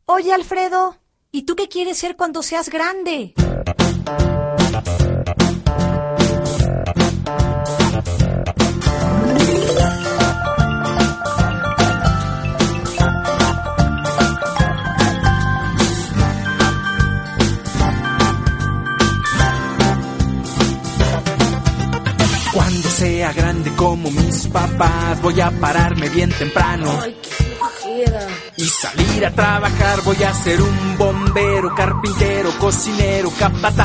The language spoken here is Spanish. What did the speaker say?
Oye, Alfredo, ¿y tú qué quieres ser cuando seas grande? Cuando sea grande como mis papás, voy a pararme bien temprano. Ay, qué flojera. Y salir a trabajar, voy a ser un bombero, carpintero, cocinero, capataz.